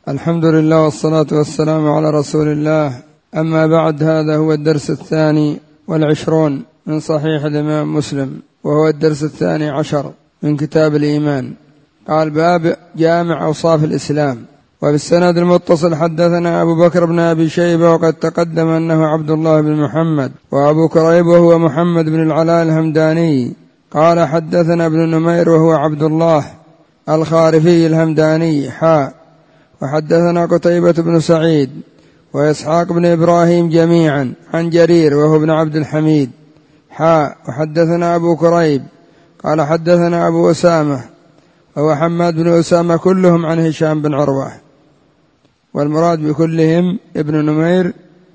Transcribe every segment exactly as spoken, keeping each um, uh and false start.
الحمد لله والصلاة والسلام على رسول الله. أما بعد، هذا هو الدرس الثاني والعشرون من صحيح الإمام مسلم، وهو الدرس الثاني عشر من كتاب الإيمان. قال: باب جامع أوصاف الإسلام. وبالسند المتصل حدثنا أبو بكر بن أبي شيبة، وقد تقدم أنه عبد الله بن محمد، وأبو كريب وهو محمد بن العلاء الهمداني. قال: حدثنا ابن نمير وهو عبد الله الخارفي الهمداني حاء. وحدثنا قتيبة بن سعيد وإسحاق بن إبراهيم جميعا عن جرير وهو ابن عبد الحميد حاء. وحدثنا أبو كريب قال: حدثنا أبو أسامة وهو حماد بن أسامة، كلهم عن هشام بن عروة، والمراد بكلهم ابن نمير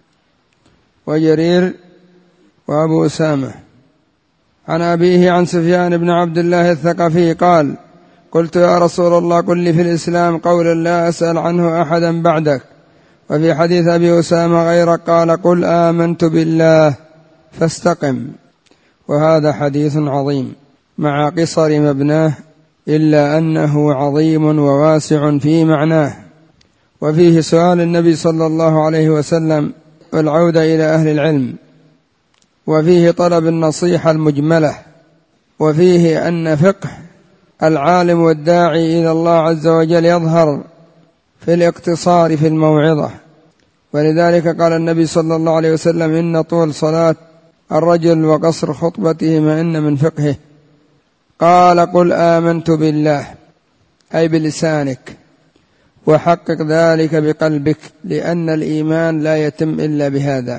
وجرير وأبو أسامة. عن أبيه عن سفيان بن عبد الله الثقفي قال: قلت: يا رسول الله، قل لي في الإسلام قولا لا أسأل عنه أحدا بعدك. وفي حديث أبي أسامة غيره قال: قل آمنت بالله فاستقم. وهذا حديث عظيم مع قصر مبناه، إلا أنه عظيم وواسع في معناه، وفيه سؤال النبي صلى الله عليه وسلم والعودة إلى أهل العلم، وفيه طلب النصيحة المجملة، وفيه أن فقه العالم والداعي إلى الله عز وجل يظهر في الاقتصار في الموعظة. ولذلك قال النبي صلى الله عليه وسلم: إن طول صلاة الرجل وقصر خطبته ما إن من فقهه. قال: قل آمنت بالله، أي بلسانك، وحقق ذلك بقلبك، لأن الإيمان لا يتم إلا بهذا: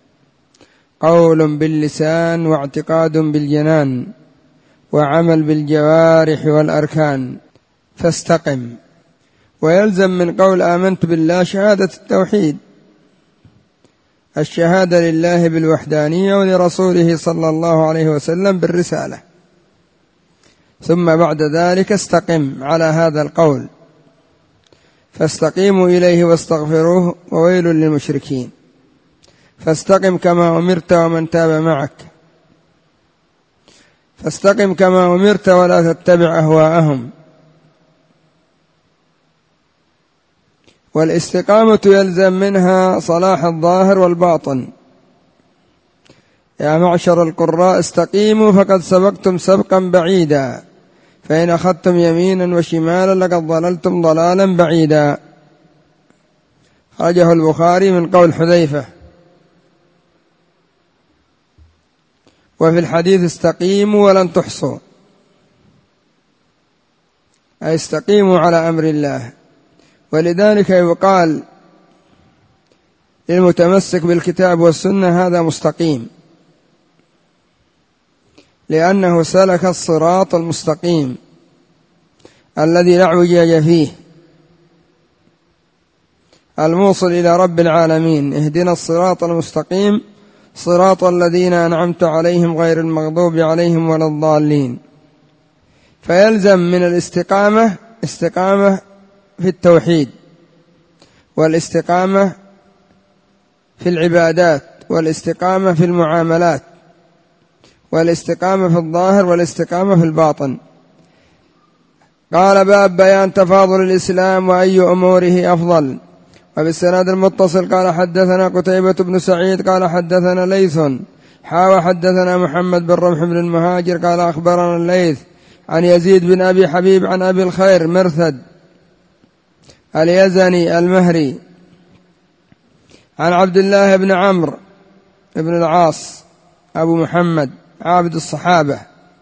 قول باللسان، واعتقاد بالجنان، وعمل بالجوارح والأركان. فاستقم. ويلزم من قول آمنت بالله شهادة التوحيد، الشهادة لله بالوحدانية ولرسوله صلى الله عليه وسلم بالرسالة، ثم بعد ذلك استقم على هذا القول. فاستقيموا إليه واستغفروه، وويل للمشركين. فاستقم كما أمرت ومن تاب معك. فاستقم كما أمرت ولا تتبع أهواءهم. والاستقامة يلزم منها صلاح الظاهر والباطن. يا معشر القراء، استقيموا فقد سبقتم سبقا بعيدا، فإن أخذتم يمينا وشمالا لقد ضللتم ضلالا بعيدا. خرجه البخاري من قول حذيفة. وفي الحديث: استقيموا ولن تحصوا، أي استقيموا على أمر الله. ولذلك يقال للمتمسك بالكتاب والسنة: هذا مستقيم، لأنه سلك الصراط المستقيم الذي لا اعوجاج فيه، الموصل إلى رب العالمين. اهدنا الصراط المستقيم صراط الذين أنعمت عليهم غير المغضوب عليهم ولا الضالين. فيلزم من الاستقامة استقامة في التوحيد، والاستقامة في العبادات، والاستقامة في المعاملات، والاستقامة في الظاهر، والاستقامة في الباطن. قال: باب بيان تفاضل الإسلام وأي أموره أفضل. وبالسند المتصل قال: حدثنا قتيبة بن سعيد قال: حدثنا ليث حا. وحدثنا محمد بن رمح بن المهاجر قال: أخبرنا الليث عن يزيد بن أبي حبيب عن أبي الخير مرثد اليزني المهري عن عبد الله بن عمرو بن العاص أبو محمد عابد الصحابة،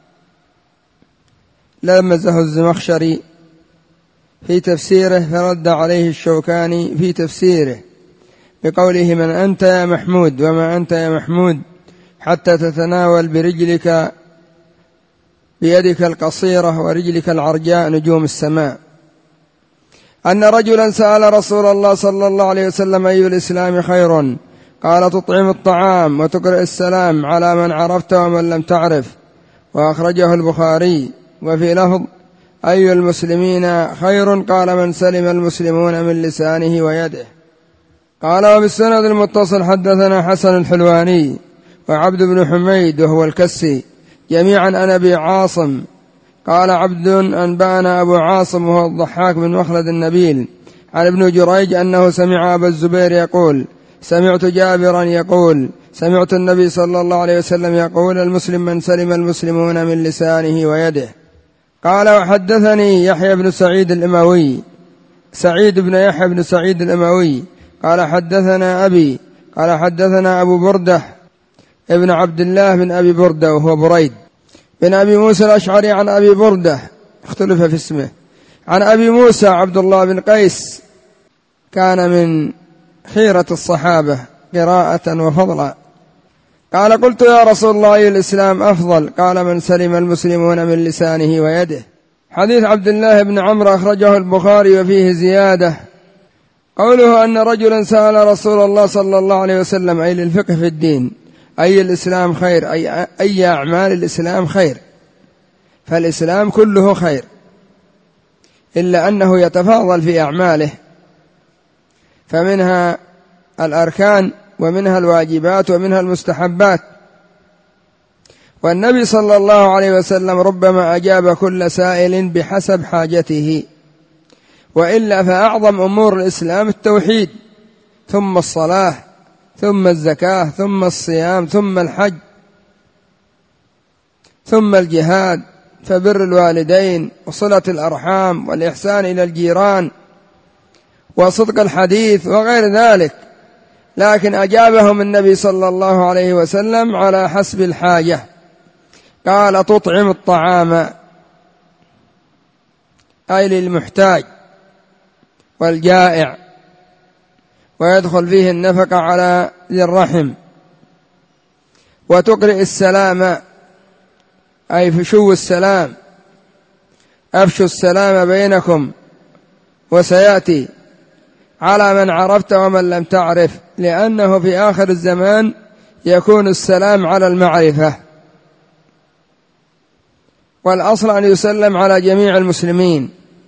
لمزه الزمخشري في تفسيره، فرد عليه الشوكاني في تفسيره بقوله: من أنت يا محمود، وما أنت يا محمود حتى تتناول برجلك بيدك القصيرة ورجلك العرجاء نجوم السماء. أن رجلا سأل رسول الله صلى الله عليه وسلم: أي الإسلام خير؟ قال: تطعم الطعام وتقرئ السلام على من عرفت ومن لم تعرف. وأخرجه البخاري. وفي لفظ: أي المسلمين خير؟ قال: من سلم المسلمون من لسانه ويده. قال: وبالسند المتصل حدثنا حسن الحلواني وعبد بن حميد وهو الكسي جميعا عن أبي عاصم قال: عبد أنبأنا أبو عاصم وهو الضحاك بن مخلد النبيل عن ابن جريج أنه سمع أبا الزبير يقول سمعت جابرا يقول سمعت النبي صلى الله عليه وسلم يقول المسلم من سلم المسلمون من لسانه ويده. قال وحدثني يحيى بن سعيد الأموي سعيد بن يحيى بن سعيد الأموي قال حدثنا أبي قال حدثنا أبو بردة ابن عبد الله بن أبي بردة وهو بريد بن أبي موسى الأشعري عن أبي بردة اختلف في اسمه عن أبي موسى عبد الله بن قيس كان من خيرة الصحابة قراءة وفضلا. قال قلت يا رسول الله أي الإسلام أفضل؟ قال من سلم المسلمون من لسانه ويده. حديث عبد الله بن عمرو أخرجه البخاري وفيه زيادة قوله أن رجلا سأل رسول الله صلى الله عليه وسلم أي للفقه في الدين أي الإسلام خير أي, أي أعمال الإسلام خير، فالإسلام كله خير إلا أنه يتفاضل في أعماله، فمنها الأركان ومنها الواجبات ومنها المستحبات. والنبي صلى الله عليه وسلم ربما أجاب كل سائل بحسب حاجته، وإلا فأعظم أمور الإسلام التوحيد، ثم الصلاة، ثم الزكاة، ثم الصيام، ثم الحج، ثم الجهاد، فبر الوالدين وصلة الأرحام والإحسان إلى الجيران وصدق الحديث وغير ذلك، لكن أجابهم النبي صلى الله عليه وسلم على حسب الحاجة. قال تطعم الطعام أي للمحتاج والجائع، ويدخل فيه النفقة على ذي الرحم، وتقرئ السلام أي فشو السلام، أفشوا السلام بينكم، وسيأتي على من عرفت ومن لم تعرف، لأنه في آخر الزمان يكون السلام على المعرفة، والأصل أن يسلم على جميع المسلمين.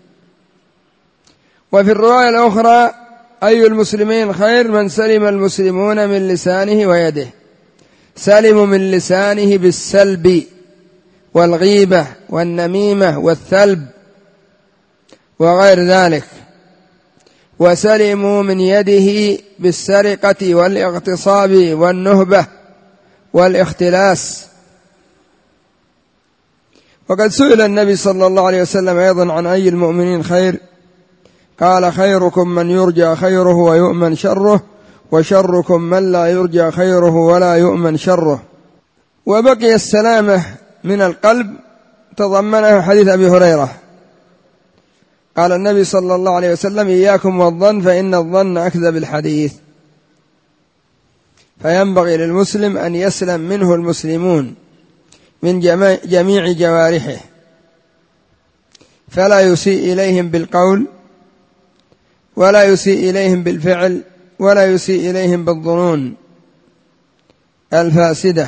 وفي الرواية الأخرى أي المسلمين خير من سلم المسلمون من لسانه ويده. سلموا من لسانه بالسلب والغيبة والنميمة والثلب وغير ذلك، وسلموا من يده بالسرقة والاغتصاب والنهبة والاختلاس. وقد سئل النبي صلى الله عليه وسلم أيضا عن أي المؤمنين خير، قال خيركم من يرجى خيره ويؤمن شره، وشركم من لا يرجى خيره ولا يؤمن شره. وبقي السلامة من القلب تضمنه حديث أبي هريرة، قال النبي صلى الله عليه وسلم إياكم والظن فإن الظن أكذب الحديث. فينبغي للمسلم أن يسلم منه المسلمون من جميع جوارحه، فلا يسيء إليهم بالقول ولا يسيء إليهم بالفعل ولا يسيء إليهم بالظنون الفاسدة.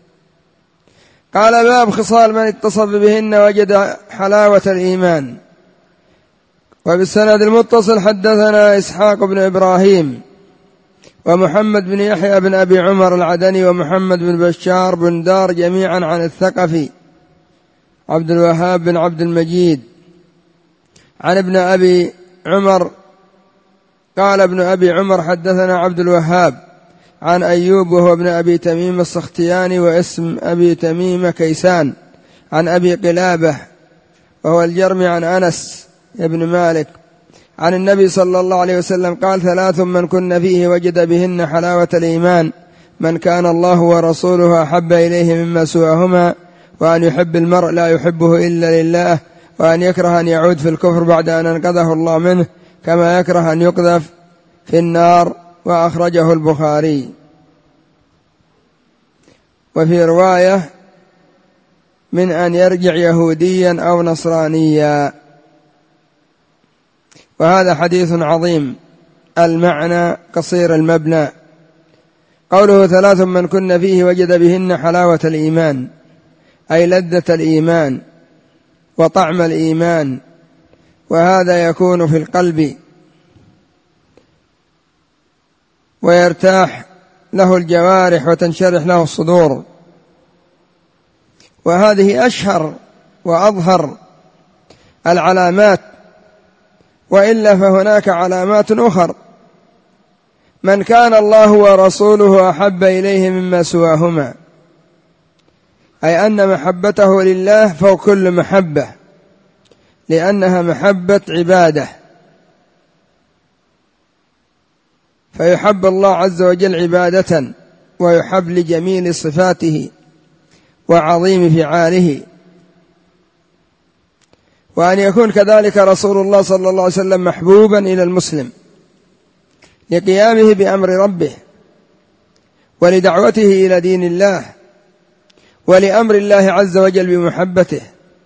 قال باب خصال من اتصف بهن وجد حلاوة الإيمان. وبالسند المتصل حدثنا إسحاق بن إبراهيم ومحمد بن يحيى بن أبي عمر العدني ومحمد بن بشار بن دار جميعا عن الثقفي عبد الوهاب بن عبد المجيد عن ابن أبي عمر قال ابن أبي عمر حدثنا عبد الوهاب عن أيوب وهو ابن أبي تميم السختياني واسم أبي تميم كيسان عن أبي قلابة وهو الجرمي عن أنس ابن مالك عن النبي صلى الله عليه وسلم قال ثلاث من كن فيه وجد بهن حلاوة الإيمان: من كان الله ورسوله أحب إليه مما سواهما، وأن يحب المرء لا يحبه إلا لله، وأن يكره أن يعود في الكفر بعد أن أنقذه الله منه، كما يكره أن يقذف في النار. وأخرجه البخاري. وفي رواية: من أن يرجع يهوديا أو نصرانيا. وهذا حديث عظيم المعنى قصير المبنى. قوله ثلاث من كن فيه وجد بهن حلاوة الإيمان، أي لذة الإيمان وطعم الإيمان، وهذا يكون في القلب ويرتاح له الجوارح وتنشرح له الصدور. وهذه أشهر وأظهر العلامات وإلا فهناك علامات أخرى. من كان الله ورسوله أحب إليه مما سواهما، أي أن محبته لله فوق كل محبة، لأنها محبة عبادة، فيحب الله عز وجل عبادة، ويحب لجميل صفاته وعظيم فعاله. وأن يكون كذلك رسول الله صلى الله عليه وسلم محبوبا إلى المسلم لقيامه بأمر ربه، ولدعوته إلى دين الله، ولأمر الله عز وجل بمحبته،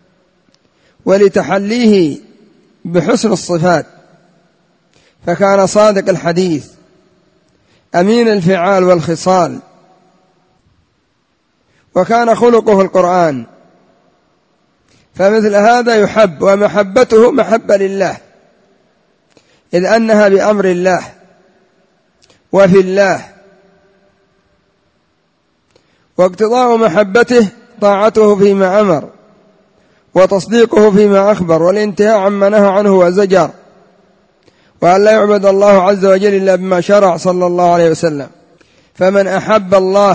ولتحليه بحسن الصفات، فكان صادق الحديث أمين الفعال والخصال، وكان خلقه القرآن، فمثل هذا يحب، ومحبته محبة لله، إذ أنها بأمر الله وفي الله، واقتضاء محبته طاعته فيما أمر، وتصديقه فيما أخبر، والانتهاء عما نهى عنه وزجر، وأن لا يعبد الله عز وجل إلا بما شرع صلى الله عليه وسلم. فمن أحب الله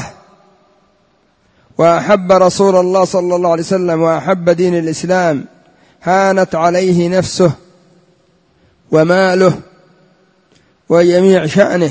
وأحب رسول الله صلى الله عليه وسلم وأحب دين الإسلام هانت عليه نفسه وماله وجميع شأنه.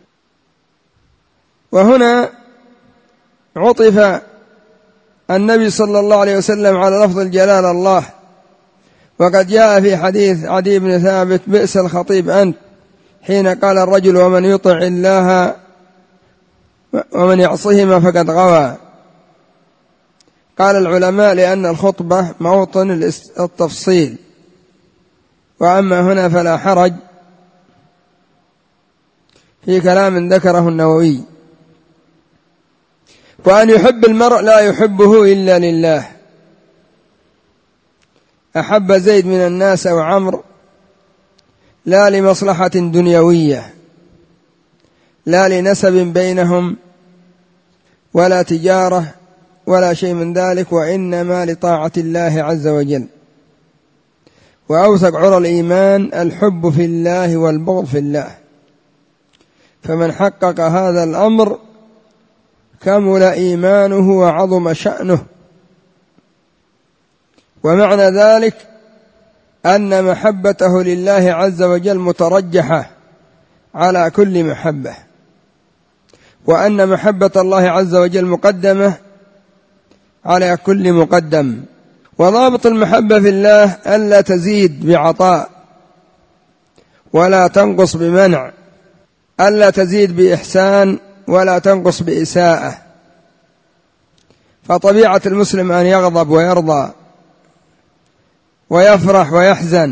وهنا عطف النبي صلى الله عليه وسلم على لفظ الجلال الله، وقد جاء في حديث عدي بن ثابت: بئس الخطيب أنت، حين قال الرجل: ومن يطع الله ومن يعصهما فقد غوى. قال العلماء: لأن الخطبة موطن التفصيل، وأما هنا فلا حرج في كلام ذكره النووي. وأن يحب المرء لا يحبه إلا لله. أحب زيد من الناس أو عمرو لا لمصلحة دنيوية، لا لنسب بينهم ولا تجارة ولا شيء من ذلك، وإنما لطاعة الله عز وجل. وأوثق عرى الإيمان الحب في الله والبغض في الله، فمن حقق هذا الأمر كمل إيمانه وعظم شأنه. ومعنى ذلك أن محبته لله عز وجل مترجحة على كل محبة، وأن محبة الله عز وجل مقدمة على كل مقدم. وضابط المحبة في الله ألا تزيد بعطاء ولا تنقص بمنع، ألا تزيد بإحسان ولا تنقص بإساءة. فطبيعة المسلم أن يغضب ويرضى ويفرح ويحزن،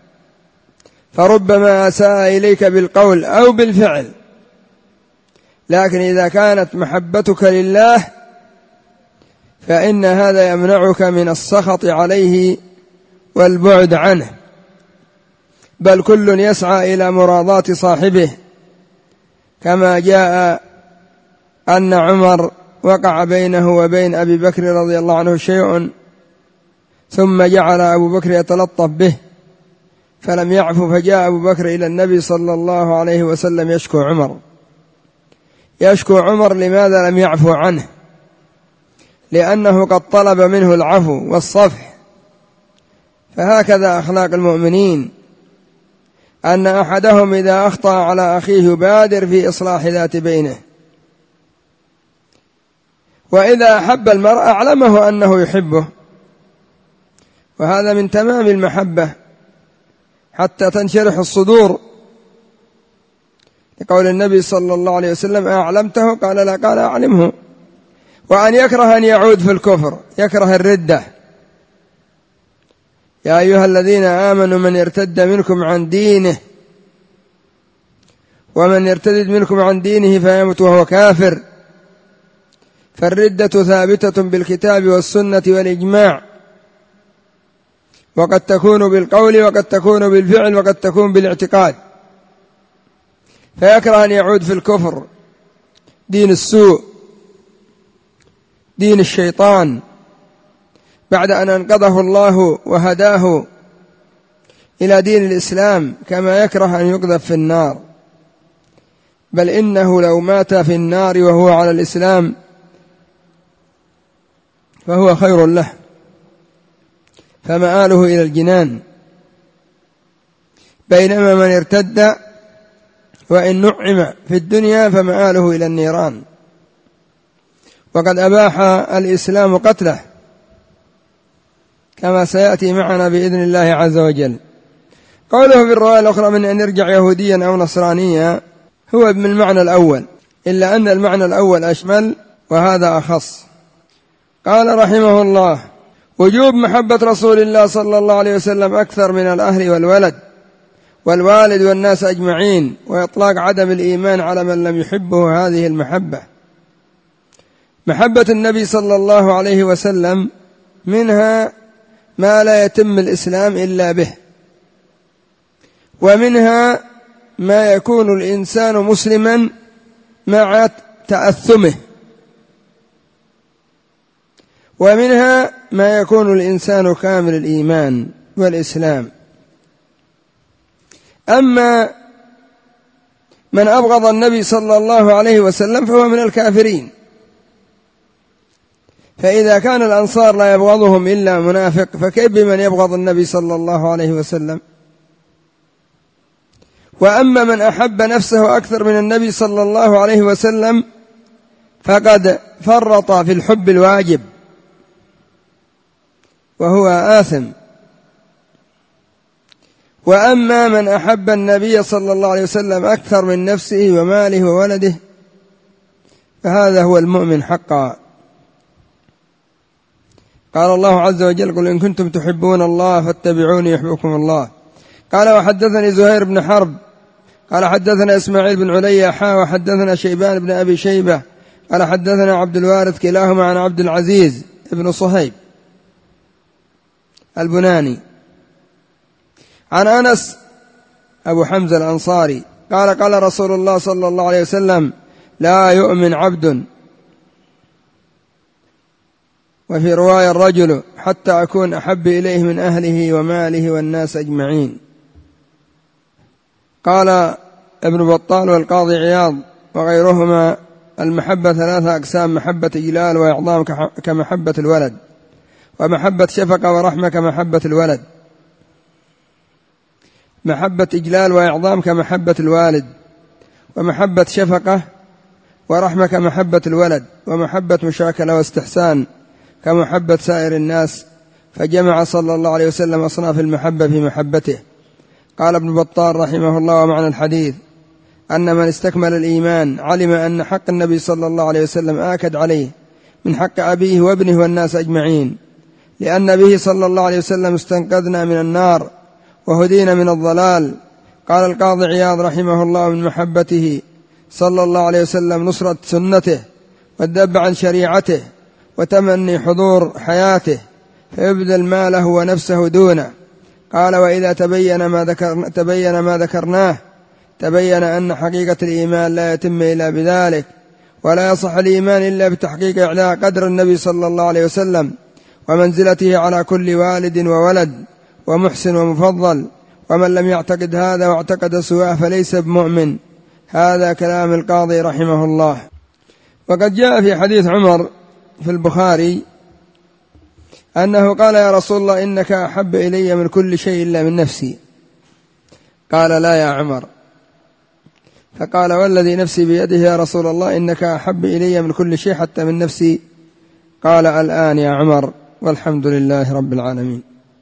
فربما أساء إليك بالقول أو بالفعل، لكن إذا كانت محبتك لله فإن هذا يمنعك من السخط عليه والبعد عنه، بل كل يسعى إلى مرادات صاحبه، كما جاء أن عمر وقع بينه وبين أبي بكر رضي الله عنه شيء، ثم جعل أبو بكر يتلطف به فلم يعفو، فجاء أبو بكر إلى النبي صلى الله عليه وسلم يشكو عمر يشكو عمر لماذا لم يعفو عنه؟ لأنه قد طلب منه العفو والصفح. فهكذا أخلاق المؤمنين، أن أحدهم إذا أخطأ على أخيه يبادر في إصلاح ذات بينه، وإذا أحب المرء أعلمه أنه يحبه، وهذا من تمام المحبة حتى تنشرح الصدور، لقول النبي صلى الله عليه وسلم: أعلمته؟ قال لا. قال: أعلمه. وأن يكره أن يعود في الكفر، يكره الردة. يا أيها الذين آمنوا من يرتد منكم عن دينه ومن يرتد منكم عن دينه فيمت وهو كافر، فالردة ثابتة بالكتاب والسنة والإجماع، وقد تكون بالقول وقد تكون بالفعل وقد تكون بالاعتقاد. فيكره أن يعود في الكفر، دين السوء، دين الشيطان، بعد أن أنقذه الله وهداه إلى دين الإسلام كما يكره أن يقذف في النار، بل إنه لو مات في النار وهو على الإسلام فهو خير له، فمآله إلى الجنان، بينما من ارتد وإن نعم في الدنيا فمآله إلى النيران. وقد أباح الإسلام قتله كما سيأتي معنا بإذن الله عز وجل. قوله في الرواية الأخرى من أن يرجع يهوديا أو نصرانيا هو من المعنى الأول، إلا أن المعنى الأول أشمل وهذا أخص. قال رحمه الله: وجوب محبة رسول الله صلى الله عليه وسلم أكثر من الأهل والولد والوالد والناس أجمعين، وإطلاق عدم الإيمان على من لم يحبه هذه المحبة. محبة النبي صلى الله عليه وسلم منها ما لا يتم الإسلام إلا به، ومنها ما يكون الإنسان مسلما مع تأثمه، ومنها ما يكون الإنسان كامل الإيمان والإسلام. أما من أبغض النبي صلى الله عليه وسلم فهو من الكافرين، فإذا كان الأنصار لا يبغضهم إلا منافق، فكيف بمن يبغض النبي صلى الله عليه وسلم؟ وأما من أحب نفسه أكثر من النبي صلى الله عليه وسلم فقد فرط في الحب الواجب وهو آثم. وأما من أحب النبي صلى الله عليه وسلم أكثر من نفسه وماله وولده فهذا هو المؤمن حقا. قال الله عز وجل: قل إن كنتم تحبون الله فاتبعوني يحببكم الله. قال: وحدثني زهير بن حرب قال حدثنا إسماعيل بن علي حا وحدثنا شيبان بن أبي شيبة قال حدثنا عبد الوارث كلاهما عن عبد العزيز بن صهيب البناني عن أنس أبو حمزة الأنصاري قال: قال رسول الله صلى الله عليه وسلم: لا يؤمن عبد، وفي رواية الرجل، حتى أكون أحب إليه من أهله وماله والناس أجمعين. قال ابن بطال والقاضي عياض وغيرهما: المحبة ثلاثة أقسام: محبة إجلال وإعظام كمحبة الولد، ومحبة شفقة ورحمة كمحبة الولد. محبة إجلال وإعظام كمحبة الوالد، ومحبة شفقة ورحمة كمحبة الولد، ومحبة مشاكلة واستحسان كمحبة سائر الناس. فجمع صلى الله عليه وسلم أصناف المحبة في محبته. قال ابن بطال رحمه الله: ومعنى الحديث أن من استكمل الإيمان علم أن حق النبي صلى الله عليه وسلم آكد عليه من حق أبيه وابنه والناس أجمعين، لأن به صلى الله عليه وسلم استنقذنا من النار وهدينا من الضلال. قال القاضي عياض رحمه الله: من محبته صلى الله عليه وسلم نصرة سنته والذب عن شريعته وتمني حضور حياته، فيبذل ماله ونفسه دونه. قال: وإذا تبين ما, ذكر تبين ما ذكرناه تبين أن حقيقة الإيمان لا يتم إلا بذلك، ولا يصح الإيمان إلا بتحقيق إعلاء قدر النبي صلى الله عليه وسلم ومنزلته على كل والد وولد ومحسن ومفضل. ومن لم يعتقد هذا واعتقد سواه فليس بمؤمن. هذا كلام القاضي رحمه الله. وقد جاء في حديث عمر في البخاري أنه قال: يا رسول الله إنك أحب إلي من كل شيء إلا من نفسي. قال: لا يا عمر. فقال: والذي نفسي بيده يا رسول الله إنك أحب إلي من كل شيء حتى من نفسي. قال: الآن يا عمر، والحمد لله رب العالمين.